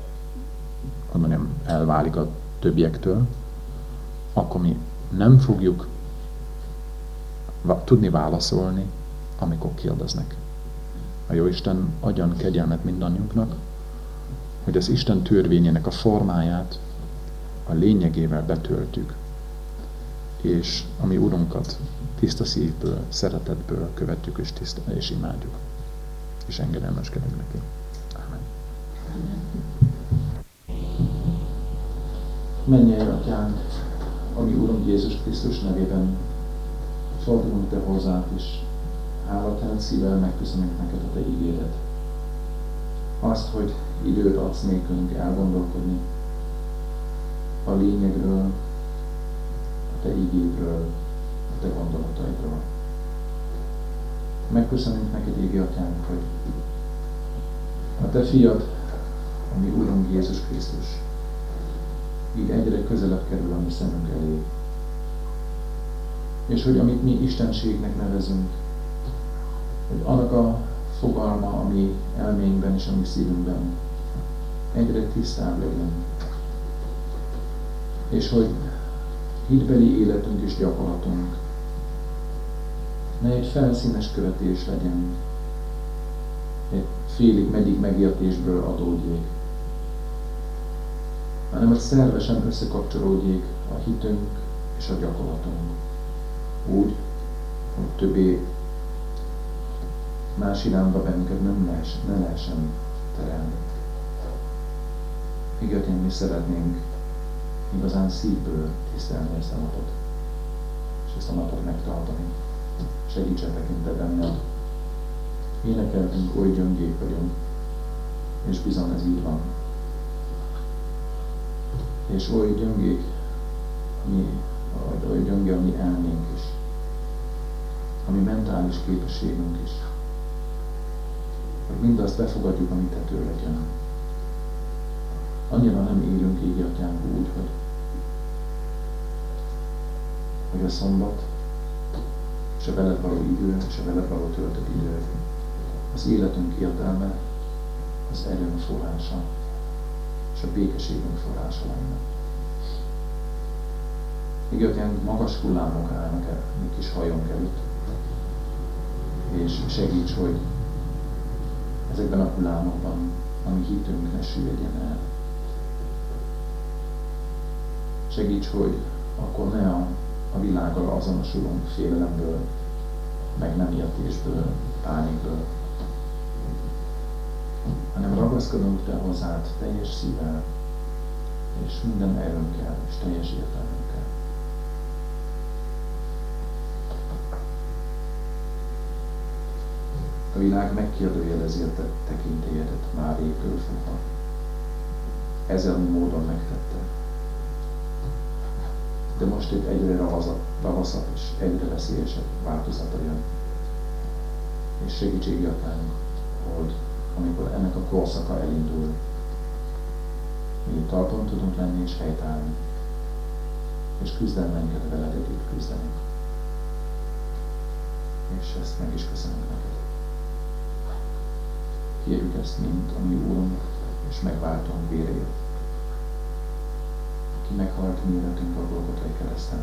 elválik a többiektől, akkor mi nem fogjuk tudni válaszolni, amikor kérdeznek. A Jóisten adjon kegyelmet mindannyiunknak, hogy az Isten törvényének a formáját a lényegével betöltjük, és a mi Urunkat tiszta szívből, szeretetből követjük és imádjuk. És engedelmeskedünk neki. Amen. Mennyei Atyánk, a mi Úrunk Jézus Krisztus nevében fordulunk Te hozzád is. Hálatelt szívvel megköszönjük neked a Te ígéret. Azt, hogy időt adsz nékünk elgondolkodni a lényegről, a Te ígédről, a Te gondolataidról. Megköszönjük neked, égi Atyánk, hogy a Te fiad, a mi Úrunk Jézus Krisztus, így egyre közelebb kerül a mi szemünk elé. És hogy amit mi istenségnek nevezünk, hogy annak a fogalma a mi elménkben és a mi szívünkben egyre tisztább legyen. És hogy hitbeli életünk és gyakorlatunk ne egy felszínes követés legyen, egy félig meddig megértésből adódjék, hanem hogy szervesen összekapcsolódjék a hitünk és a gyakorlatunk. Úgy, hogy többé más irányba bennünket ne lehessen terelni. Igen, mi szeretnénk igazán szívből tisztelni ezt a napot, és ezt a napot megtartani. Segítsen tekintve benned. Énekeltünk, oly gyöngék vagyunk, és bizony ez így van. És oly gyöngék oly gyönge a mi elménk is, a mi mentális képességünk is, hogy mindazt befogadjuk, amit Te tőled jön. Annyira nem élünk, égi Atyánk, úgy, hogy a szombat, és a veled való idő, és a veled való töltött idő, az életünk értelme, az erőnk forrása, és a békességünk forrása lenne. Égi Atyánk, magas hullámok állnak el, mi kis hajunk előtt, és segíts, hogy ezekben a hullámokban a mi hitünk ne süllyedjen el. Segíts, hogy akkor ne a világgal azonosulunk félelemből, meg nem értésből, pánikből, hanem ragaszkodunk Te hozzád teljes szívvel, és minden erőnkkel, és teljes értelmünkkel. A világ megkérdőjelezi a Te tekintélyedet már régtől fogva. Ezer módon megtette. De most itt egyre ravaszabb és egyre veszélyesebb változata jön. És segítségi Atyánk, hogy amikor ennek a korszaka elindul, mi talpon tudunk lenni és helytállni, és küzdelmeinket veled együtt küzdeni. És ezt meg is köszönöm neked. Kérjük ezt mind a mi Úrunk és megváltónk véréért, aki meghalt miattünk a Golgotai kereszten,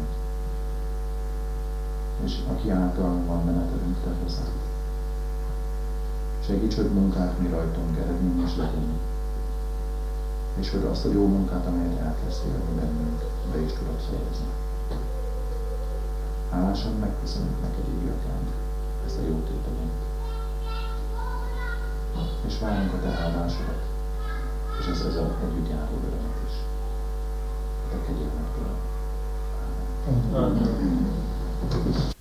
és aki által van menetelünk Te hozzád. Segíts, hogy munkát mi rajtunk eredményes legyen, és hogy azt a jó munkát, amelyet elkezdtél bennünk, be is tudod fejezni. Hálásan megköszönjük neked, égi Atyánk, ezt a jó tételét. És várunk a Te áldásodat, és az ezzel együtt járó örömet is. A Te kegyelmedből. Amen.